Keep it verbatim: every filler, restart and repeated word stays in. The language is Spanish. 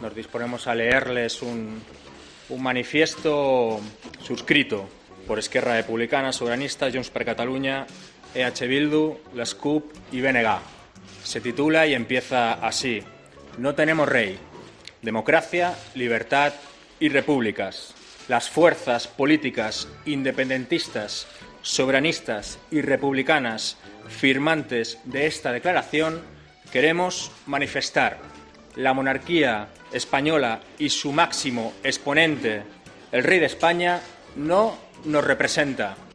nos disponemos a leerles un, un manifiesto suscrito por Esquerra Republicana, Soberanista, Junts per Catalunya, E H Bildu, les CUP y B N G. Se titula y empieza así: No tenemos rey. Democracia, libertad y repúblicas. Las fuerzas políticas independentistas, soberanistas y republicanas firmantes de esta declaración queremos manifestar: la monarquía española y su máximo exponente, el rey de España, no nos representa.